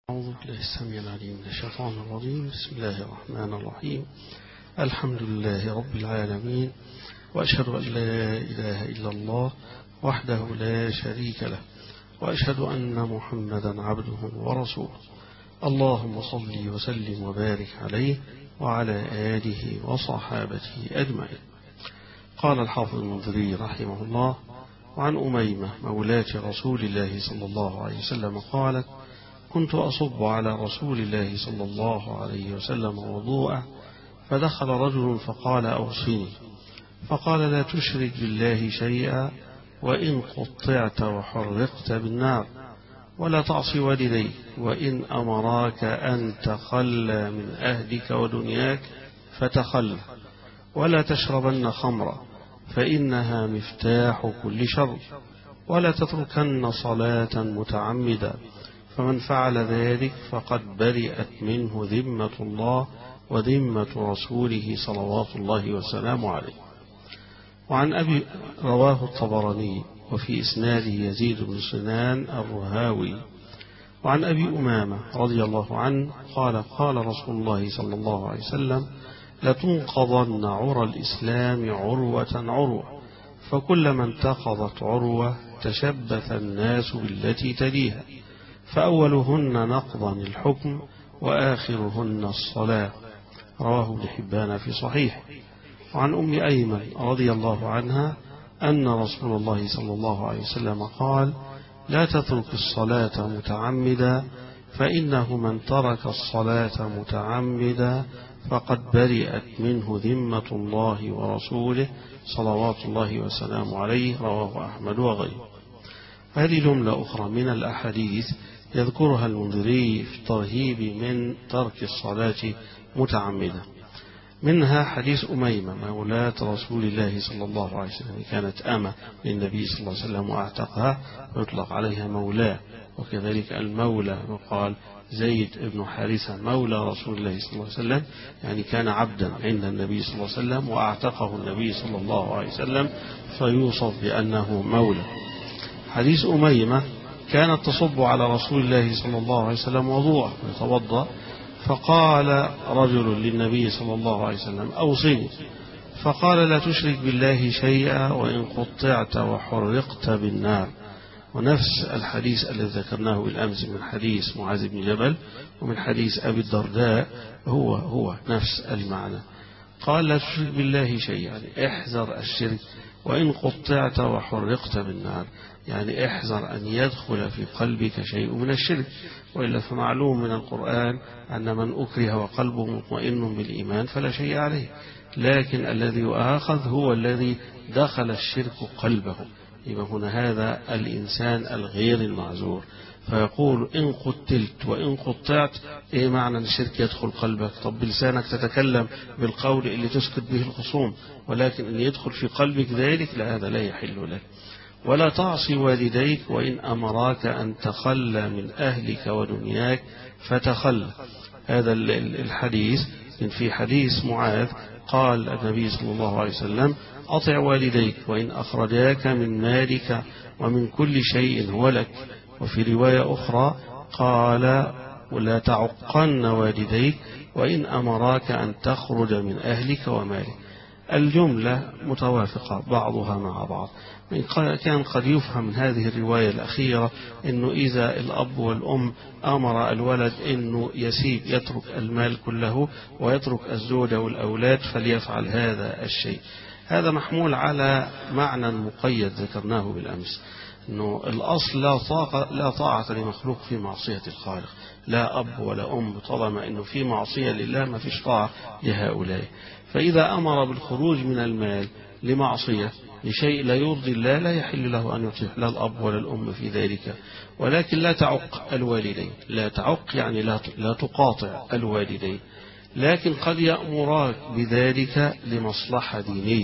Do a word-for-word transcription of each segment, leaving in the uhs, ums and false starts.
أعوذ بالله السميع العليم من الشيطان الرجيم. بسم الله الرحمن الرحيم. الحمد لله رب العالمين، وأشهد أن لا إله إلا الله وحده لا شريك له، وأشهد أن محمدا عبده ورسوله. اللهم صل وسلم وبارك عليه وعلى آله وصحابته أجمعين. قال الحافظ المنذري رحمه الله: وعن أميمة مولاة رسول الله صلى الله عليه وسلم قالت: كنت أصب على رسول الله صلى الله عليه وسلم وضوءه، فدخل رجل فقال: أوصني. فقال: لا تشرك بالله شيئا، وإن قطعت وحرقت بالنار، ولا تعصي والديك، وإن أمراك أن تخلى من أهلك ودنياك فتخلى، ولا تشربن خمرا فإنها مفتاح كل شر، ولا تتركن صلاة متعمدا، فمن فعل ذلك فقد برئت منه ذمة الله وذمة رسوله صلوات الله وسلامه عليه. وعن أبي رواه الطبراني وفي إسناده يزيد بن سنان الرهاوي. وعن أبي أمامة رضي الله عنه قال: قال رسول الله صلى الله عليه وسلم: لتنقضن عرى الإسلام عروة عروة، فكلما انتقضت عروة تشبث الناس بالتي تليها، فأولهن نقضا الحكم، وآخرهن الصلاة. رواه ابن حبان في صحيح. وعن أم أيمن رضي الله عنها أن رسول الله صلى الله عليه وسلم قال: لا تترك الصلاة متعمدا، فإنه من ترك الصلاة متعمدا فقد برئت منه ذمة الله ورسوله صلوات الله وسلامه عليه. رواه أحمد وغيره. هذه جملة أخرى من الأحاديث يذكرها المنذري في الترهيب من ترك الصلاة متعمدا. منها حديث أميمة مولاة رسول الله صلى الله عليه وسلم، كانت أمة للنبي صلى الله عليه وسلم وأعتقها، ويطلق عليها مولاه. وكذلك المولى وقال زيد بن حارثة مولى رسول الله صلى الله عليه وسلم، يعني كان عبدا عند النبي صلى الله عليه وسلم وأعتقه النبي صلى الله عليه وسلم، فيوصف بأنه مولى. حديث أميمة: كانت تصب على رسول الله صلى الله عليه وسلم وضوءه ويتوضأ، فقال رجل للنبي صلى الله عليه وسلم: أوصني. فقال: لا تشرك بالله شيئا، وإن قطعت وحرقت بالنار. ونفس الحديث الذي ذكرناه بالأمس من حديث معاذ بن جبل ومن حديث أبي الدرداء هو هو نفس المعنى. قال: لا تشرك بالله شيئا، يعني احذر الشرك، وإن قطعت وحرقت بالنار، يعني احذر أن يدخل في قلبك شيء من الشرك. وإلا فمعلوم من القرآن أن من أكره وقلبه مطمئن بالإيمان فلا شيء عليه، لكن الذي يؤاخذ هو الذي دخل الشرك قلبه. يبقى هنا هذا الإنسان الغير المعذور. فيقول: إن قتلت وإن قطعت، إيه معنى الشرك يدخل قلبك؟ طب بلسانك تتكلم بالقول اللي تسكت به الخصوم، ولكن إن يدخل في قلبك ذلك، لا، هذا لا يحل لك. ولا تعصي والديك، وإن أمراك أن تخلى من أهلك ودنياك فتخلى. هذا الحديث في حديث معاذ قال النبي صلى الله عليه وسلم: أطع والديك وإن أخرجاك من مالك ومن كل شيء هو لك. وفي رواية أخرى قال: ولا تعقن والديك وإن أمراك أن تخرج من أهلك ومالك. الجملة متوافقة بعضها مع بعض. كان قد يفهم من هذه الرواية الأخيرة أنه إذا الأب والأم أمر الولد أنه يسيب يترك المال كله ويترك الزوجة والأولاد فليفعل هذا الشيء. هذا محمول على معنى مقيد ذكرناه بالأمس، أنه الأصل لا طاعة, لا طاعة لمخلوق في معصية الخالق، لا أب ولا أم، طالما أنه في معصية لله ما فيش طاعة لهؤلاء. فإذا أمر بالخروج من المال لمعصية لشيء لا يرضي الله لا يحل له أن يطيع لا الأب ولا الأم في ذلك. ولكن لا تعق الوالدين، لا تعق يعني لا لا تقاطع الوالدين، لكن قد يأمراك بذلك لمصلحة دينية،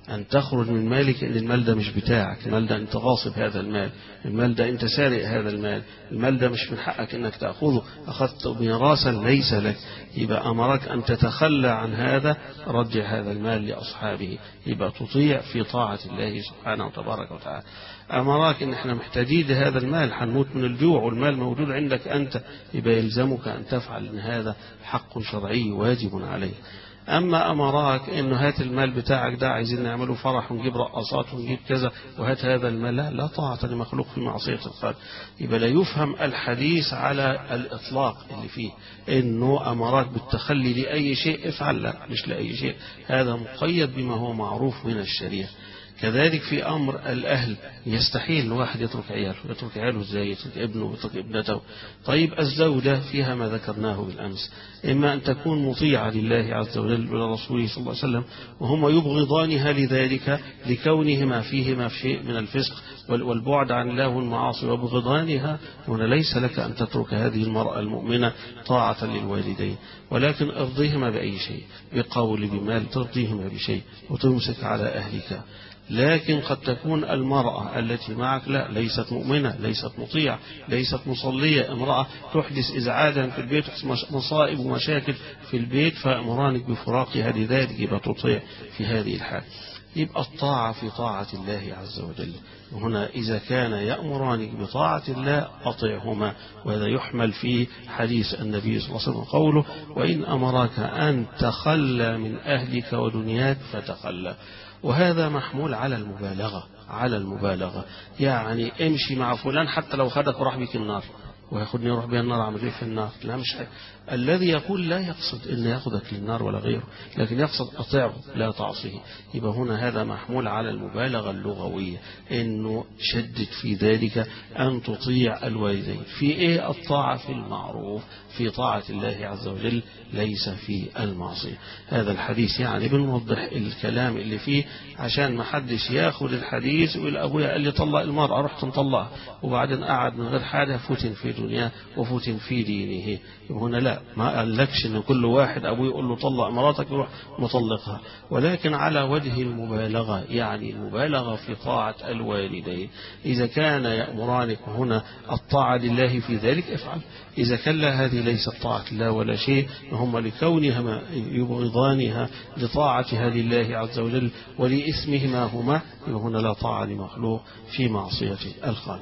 أن تخرج من مالك إن المال ده مش بتاعك، المال ده أنت غاصب هذا المال، المال ده أنت سارق هذا المال، المال ده مش من حقك أنك تأخذه، أخذت ميراثا ليس لك. يبقى أمرك أن تتخلى عن هذا، رجع هذا المال لأصحابه، يبقى تطيع في طاعة الله سبحانه وتبارك وتعالى. أمرك إن إحنا محتاجين لهذا المال، هنموت من الجوع والمال موجود عندك أنت، يبقى يلزمك أن تفعل، إن هذا حق شرعي واجب عليه. أما أمراك إنه هات المال بتاعك ده عايزين نعمله فرح ونجيب رقصات ونجيب كذا وهات هذا المال، لا, لا طاعة لمخلوق في معصية الخالق. يبقى لا يفهم الحديث على الإطلاق اللي فيه إنه أمراك بالتخلي لأي شيء افعل، لا مش لأي شيء، هذا مقيد بما هو معروف من الشريعة. كذلك في أمر الأهل، يستحيل أن واحد يترك عياله، يترك عياله ازاي؟ يترك ابنه ويترك ابنته. طيب الزوجة فيها ما ذكرناه بالأمس، إما أن تكون مطيعة لله عز وجل ولرسوله صلى الله عليه وسلم وهم يبغضانها لذلك لكونهما فيهما في شيء من الفسق والبعد عن الله والمعاصي وبغضانها، هنا ليس لك أن تترك هذه المرأة المؤمنة طاعة للوالدين، ولكن ارضيهما بأي شيء، بقول بمال ترضيهما بشيء وتمسك على أهلك. لكن قد تكون المرأة التي معك لا ليست مؤمنة، ليست مطيعة، ليست مصلية، امرأة تحدث إزعاجا في البيت، مصائب ومشاكل في البيت، فأمرانك بفراقها لذلك، يبقى تطيع في هذه الحال. يبقى الطاعة في طاعة الله عز وجل. هنا إذا كان يأمرانك بطاعة الله أطيعهما، وهذا يحمل في حديث النبي صلى الله عليه وسلم قوله: وإن أمرك أن تخلى من أهلك ودنياك فتخلى. وهذا محمول على المبالغة، على المبالغة يعني امشي مع فلان حتى لو خدك وراح بك النار، وياخدني يروح بها النار، عمل ايه في النار؟ لا مش حاجة. الذي يقول لا يقصد ان ياخذك للنار ولا غيره، لكن يقصد اطيعه لا تعصيه. يبقى هنا هذا محمول على المبالغه اللغويه، انه شدد في ذلك ان تطيع الوالدين في ايه؟ الطاعه في المعروف، في طاعه الله عز وجل، ليس في المعصيه. هذا الحديث يعني بنوضح الكلام اللي فيه عشان ما حدش ياخذ الحديث ويقول ابويا قال لي طلق المراه رحت نطلقها، وبعدين قعد من غير حاجه فتن في دنياه وفتن في دينه. هنا لا، ما قالكش ان كل واحد ابوه يقول له طلق مراتك يروح مطلقها، ولكن على وجه المبالغه، يعني المبالغه في طاعه الوالدين. اذا كان يأمرانك هنا الطاعه لله في ذلك افعل، اذا كان لا هذه ليست طاعه الله ولا شيء، هم لكونهما يبغضانها لطاعه هذه الله عز وجل ولاسمهما هما، هنا لا طاعه لمخلوق في معصيه الخالق.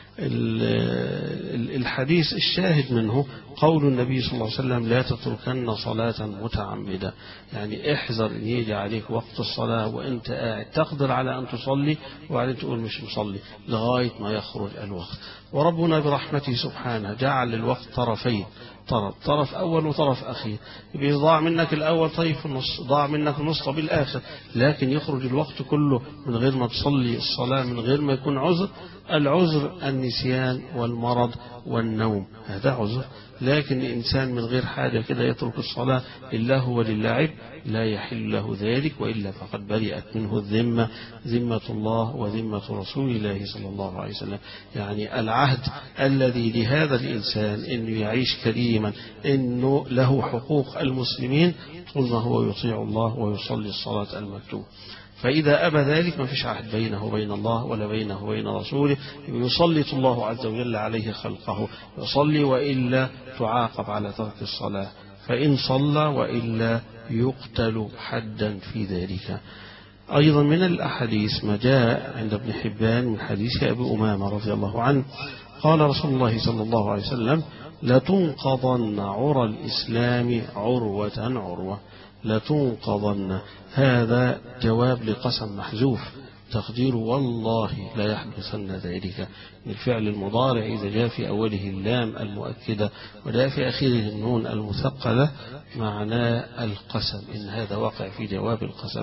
الحديث الشاهد منه قول النبي صلى الله عليه وسلم: لا تتركن صلاة متعمدة، يعني احذر ان يجي عليك وقت الصلاة وانت قاعد تقدر على ان تصلي وبعدين تقول مش مصلي لغاية ما يخرج الوقت. وربنا برحمته سبحانه جعل الوقت طرفين، طرف طرف أول وطرف أخير. يبقى ضاع منك الأول طيب في النص، ضاع منك النص طب الآخر، لكن يخرج الوقت كله من غير ما تصلي الصلاة، من غير ما يكون عذر. العذر النسيان والمرض والنوم، هذا عذر. لكن الإنسان من غير حاجة كده يترك الصلاة لله وللعب، لا يحل له ذلك، وإلا فقد برئت منه الذمة، ذمة الله وذمة رسول الله صلى الله عليه وسلم. يعني العهد الذي لهذا الإنسان إنه يعيش كريما، إنه له حقوق المسلمين طول ما هو يطيع الله ويصلي الصلاة المكتوبة. فإذا أبى ذلك ما فيش عهد بينه وبين الله ولا بينه وبين رسوله، يسلط الله عز وجل عليه خلقه، يصلي وإلا تعاقب على ترك الصلاة، فإن صلى وإلا يقتل حدا في ذلك. أيضا من الأحاديث ما جاء عند ابن حبان من حديث أبي أمامة رضي الله عنه قال رسول الله صلى الله عليه وسلم: لتنقضن عرى الإسلام عروة عروة. لتنقضن، هذا جواب لقسم محذوف، تقدير والله لا يحدثن ذلك. الفعل المضارع إذا جاء في أوله اللام المؤكدة وجاء في آخره النون المثقلة معناه القسم، إن هذا واقع في جواب القسم.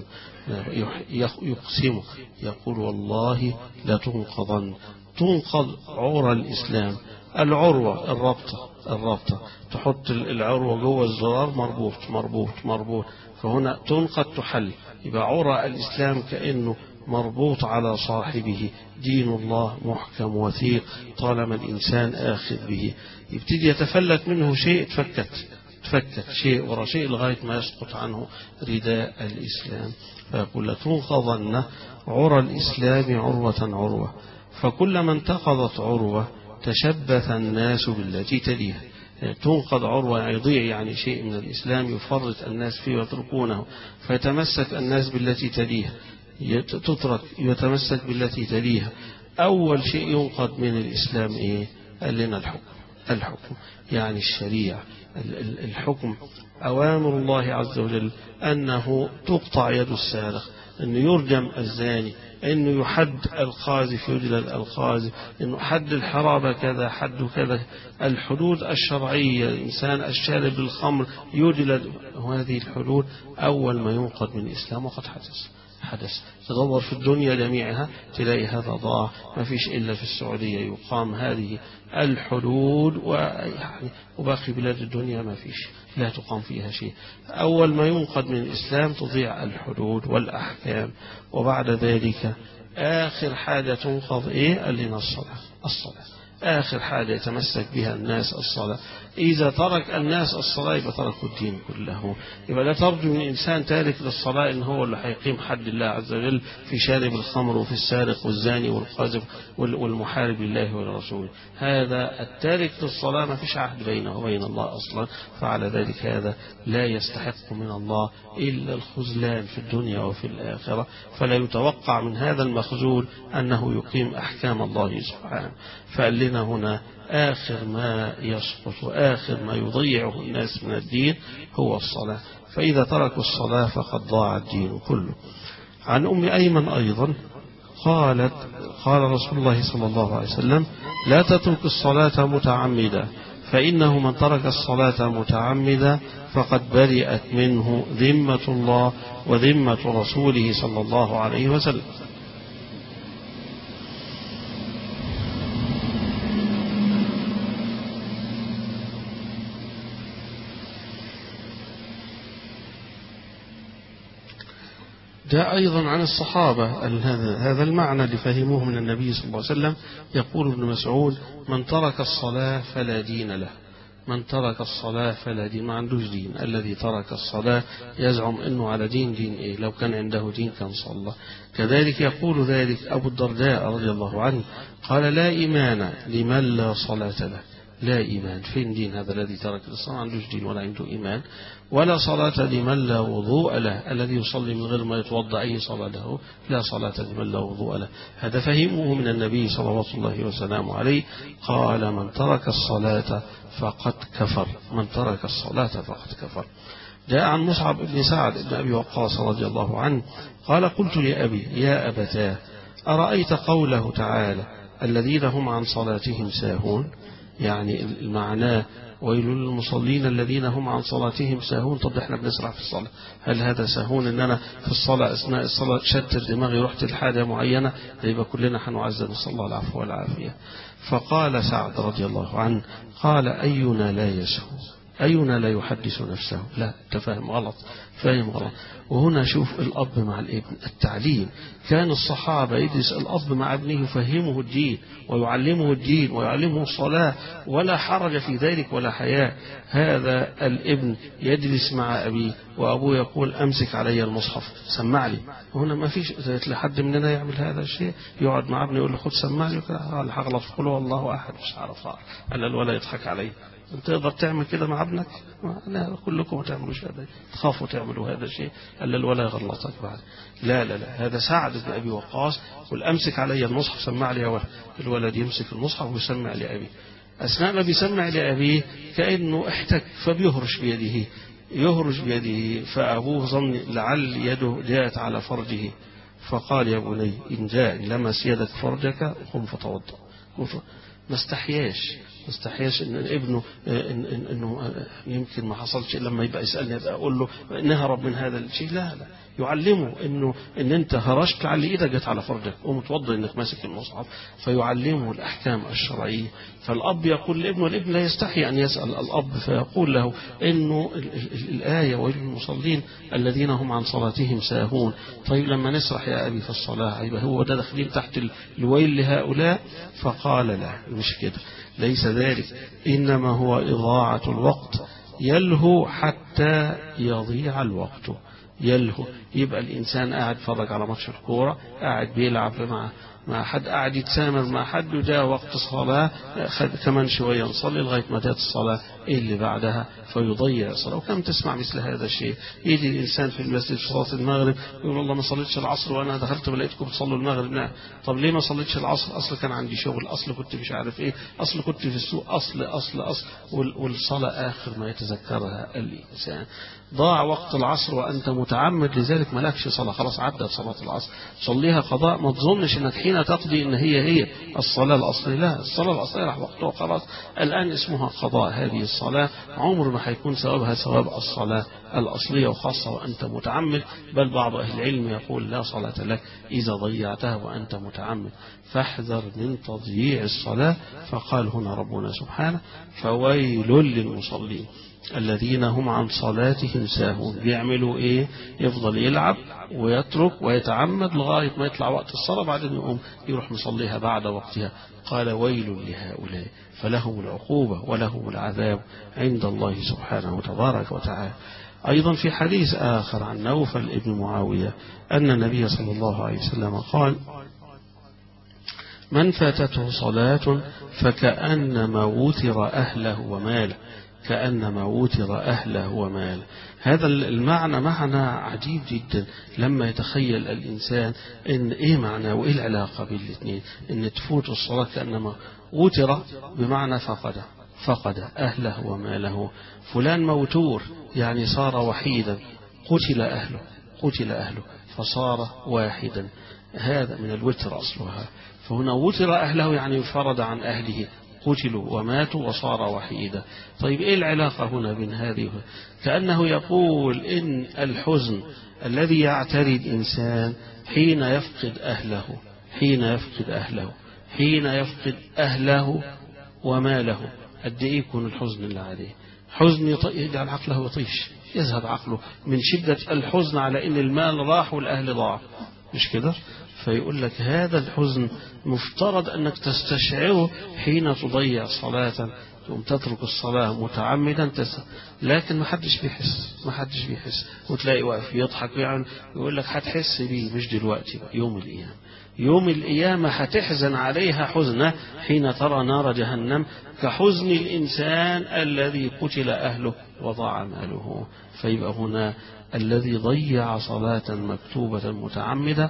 يقسم يقول والله لتنقضن. تنقض عرى الإسلام، العروة الربطة، الربطة تحط العروة جوه الزرار مربوط مربوط مربوط، فهنا تنقض تحل. يبقى عرى الإسلام كأنه مربوط على صاحبه، دين الله محكم وثيق طالما الإنسان آخذ به. يبتدي يتفلت منه شيء تفكت يتفكك شيء ورا شيء لغاية ما يسقط عنه رداء الإسلام. فيقول لتنقضن عرى الإسلام عروة عروة، فكلما انتقضت عروة تشبث الناس بالتي تليها. تنقض عروة يعني يضيع يعني شيء من الإسلام يفرط الناس فيه ويتركونه، فيتمسك الناس بالتي تليها، تترك يتمسك بالتي تليها. أول شيء ينقض من الإسلام إيه؟ قال لنا الحكم. الحكم يعني الشريعة، الحكم أوامر الله عز وجل، أنه تقطع يد السارق، أنه يرجم الزاني، أنه يحد القاذف يجلد القاذف، أنه حد الحرابة كذا حد كذا، الحدود الشرعية، الإنسان الشارب الخمر يجلد. وهذه الحدود أول ما ينقض من الإسلام وقد حدث حدث تدور في الدنيا جميعها تلاقي هذا ضاع، ما فيش إلا في السعودية يقام هذه الحدود، ويعني وباقي بلاد الدنيا ما فيش لا تقام فيها شيء. أول ما ينقض من الإسلام تضيع الحدود والأحكام، وبعد ذلك آخر حاجة تنقض إيه؟ قال لنا الصلاة. الصلاة آخر حاجة يتمسك بها الناس الصلاة. إذا ترك الناس الصلاة يبقى تركوا الدين كله. يبقى لا ترجو من إنسان تارك للصلاة إن هو اللي هيقيم حد الله عز وجل في شارب الخمر وفي السارق والزاني والقاذف والمحارب لله ولرسوله. هذا التارك للصلاة ما فيش عهد بينه وبين الله أصلا، فعلى ذلك هذا لا يستحق من الله إلا الخذلان في الدنيا وفي الآخرة. فلا يتوقع من هذا المخذول أنه يقيم أحكام الله سبحانه. فقال لنا هنا آخر ما يسقط وآخر ما يضيعه الناس من الدين هو الصلاة، فإذا تركوا الصلاة فقد ضاع الدين كله. عن أم أيمن أيضا قالت قال رسول الله صلى الله عليه وسلم لا تترك الصلاة متعمدا، فإنه من ترك الصلاة متعمدا فقد برئت منه ذمة الله وذمة رسوله صلى الله عليه وسلم. جاء أيضا عن الصحابة هذا المعنى اللي فهموه من النبي صلى الله عليه وسلم. يقول ابن مسعود من ترك الصلاة فلا دين له، من ترك الصلاة فلا دين، ما عندوش دين. الذي ترك الصلاة يزعم أنه على دين دين إيه؟ لو كان عنده دين كان صلى. كذلك يقول ذلك أبو الدرداء رضي الله عنه قال لا إيمان لمن لا صلاة له. لا إيمان، فين دين هذا الذي ترك الصلاة؟ ما عندوش دين ولا عنده إيمان. ولا صلاة لمن لا وضوء له، الذي يصلي من غير ما يتوضأ أي صلاة له لا صلاة لمن لا وضوء له. هذا فهمه من النبي صلى الله وسلم عليه. قال من ترك الصلاة فقد كفر، من ترك الصلاة فقد كفر. جاء عن مصعب بن سعد بن أبي وقاص رضي الله عنه قال قلت لأبي يا أبتاه أرأيت قوله تعالى الذين هم عن صلاتهم ساهون، يعني المعنى ويل للمصلين الذين هم عن صلاتهم ساهون. طب احنا بنسرع في الصلاة، هل هذا ساهون ان انا في الصلاة اثناء الصلاة شتر دماغي رحت لحاجة معينة؟ يبقى كلنا هنعزل، نسأل الله العفو والعافية. فقال سعد رضي الله عنه قال أينا لا يسهو، أينا لا يحدث نفسه؟ لا، تفهم غلط، فاهم غلط. وهنا شوف الأب مع الابن، التعليم. كان الصحابة يجلس الأب مع ابنه يفهمه الدين ويعلمه الدين ويعلمه الصلاة، ولا حرج في ذلك ولا حياء. هذا الابن يجلس مع أبيه وأبوه يقول أمسك علي المصحف سمع لي. هنا ما فيش لحد مننا يعمل هذا الشيء، يقعد مع ابنه يقول له خد سمع لي، هغلط قل هو الله أحد مش عارف أنا الولا يضحك علي. أنت تقدر تعمل كده مع ابنك؟ لا، كلكم ما تعملوش هذا، تخافوا تعملوا هذا الشيء ألا الولا يغلطك بعد. لا لا لا، هذا سعد بن أبي وقاص قل أمسك علي المصحف سمع لي يا ولد. الولد يمسك المصحف ويسمع لأبيه. أثناء ما بيسمع لأبيه كأنه احتك فبيهرش بيده، يهرش بيده. فأبوه ظن لعل يده جاءت على فرجه، فقال يا بني إن جاء لمس يدك فرجك قم فتوضأ. ما استحياش ما استحياش ان ابنه إن إن انه يمكن ما حصلش لما يبقى يسالني ابقى اقول له نهرب من هذا الشيء. لا لا، يعلمه انه ان انت هرشت لعل ايدك جت على فرجك قوم اتوضى انك ماسك المصحف، فيعلمه الاحكام الشرعيه. فالاب يقول لابنه، والابن لا يستحي ان يسال الاب فيقول له انه الايه ويل للمصلين الذين هم عن صلاتهم ساهون. طيب لما نسرح يا ابي في الصلاه يبقى هو ده داخلين تحت الويل لهؤلاء؟ فقال لا، مش كده، ليس ذلك، إنما هو إضاعة الوقت يلهو حتى يضيع الوقت. يلهو يبقى الإنسان قاعد فرج على ماتش الكورة، قاعد بيلعب مع مع حد، قاعد يتسامر مع حد، وجاء وقت الصلاة كمان شوية نصلي لغاية ما جاءت الصلاة إيه اللي بعدها فيضيع الصلاة. وكم تسمع مثل هذا الشيء، يجي الإنسان في المسجد في صلاة المغرب يقول والله ما صليتش العصر وأنا دخلت ولقيتكم بتصلوا المغرب. لا، طب ليه ما صليتش العصر؟ أصل كان عندي شغل، أصل كنت مش عارف إيه، أصل كنت في السوق، أصل أصل أصل والصلاة آخر ما يتذكرها الإنسان. ضاع وقت العصر وأنت متعمد لذلك مالكش صلاة، خلاص عدت صلاة العصر، صليها قضاء. ما تظنش أنك حين تقضي أن هي هي الصلاة الأصلية، لا، الصلاة الأصلية راح وقتها خلاص، الآن اسمها قضاء. هذه الصلاة عمر ما هيكون ثوابها ثواب الصلاة الأصلية، وخاصة وأنت متعمد. بل بعض أهل العلم يقول لا صلاة لك إذا ضيعتها وأنت متعمد، فاحذر من تضييع الصلاة. فقال هنا ربنا سبحانه فويل للمصلين الذين هم عن صلاتهم ساهون. بيعملوا ايه؟ يفضل يلعب ويترك ويتعمد لغاية ما يطلع وقت الصلاة، بعدين يقوم يروح مصليها بعد وقتها. قال ويل لهؤلاء فلهم العقوبة ولهم العذاب عند الله سبحانه تبارك وتعالى. أيضا في حديث آخر عن نوفل ابن معاوية أن النبي صلى الله عليه وسلم قال من فاتته صلاة فكأنما وتر أهله وماله، كأنما وتر أهله وماله. هذا المعنى معنى عجيب جدا لما يتخيل الإنسان إن إيه معنى وإيه العلاقة بين الاثنين. إن تفوت الصلاة كأنما وتر بمعنى فقد فقد أهله وماله. فلان موتور يعني صار وحيدا، قتل أهله قتل أهله فصار واحدا، هذا من الوتر أصلها. فهنا وتر أهله يعني فرد عن أهله، قتلوا وماتوا وصار وحيدا. طيب إيه العلاقة هنا بين هذه؟ كأنه يقول إن الحزن الذي يعتري الإنسان حين يفقد أهله حين يفقد أهله حين يفقد أهله وماله، قد إيه يكون الحزن اللي عليه؟ حزن يجعل عقله يطيش، يذهب عقله من شدة الحزن على إن المال راح والأهل ضاع، مش كده؟ فيقول لك هذا الحزن مفترض أنك تستشعره حين تضيع صلاة، تقوم تترك الصلاة متعمدا تس... لكن ما حدش بيحس ما حدش بيحس وتلاقي واقف يضحك يعني يقول لك هتحس بيه مش دلوقتي، يوم القيامة يوم القيامة هتحزن عليها حزنة حين ترى نار جهنم كحزن الإنسان الذي قتل أهله وضاع ماله. فيبقى هنا الذي ضيع صلاة مكتوبة متعمدة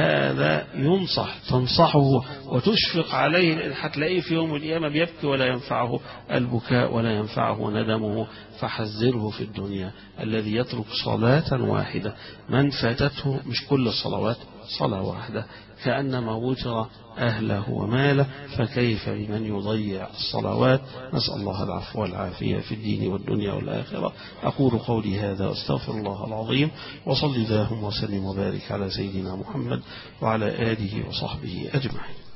هذا ينصح تنصحه وتشفق عليه، هتلاقيه في يوم القيامة بيبكي ولا ينفعه البكاء ولا ينفعه ندمه. فحذره في الدنيا الذي يترك صلاة واحدة من فاتته، مش كل الصلوات، صلاة واحدة، كأنما وتر أهله وماله، فكيف بمن يضيع الصلوات؟ نسأل الله العفو والعافية في الدين والدنيا والآخرة. أقول قولي هذا أستغفر الله العظيم، وصلي اللهم وسلم وبارك على سيدنا محمد وعلى آله وصحبه أجمعين.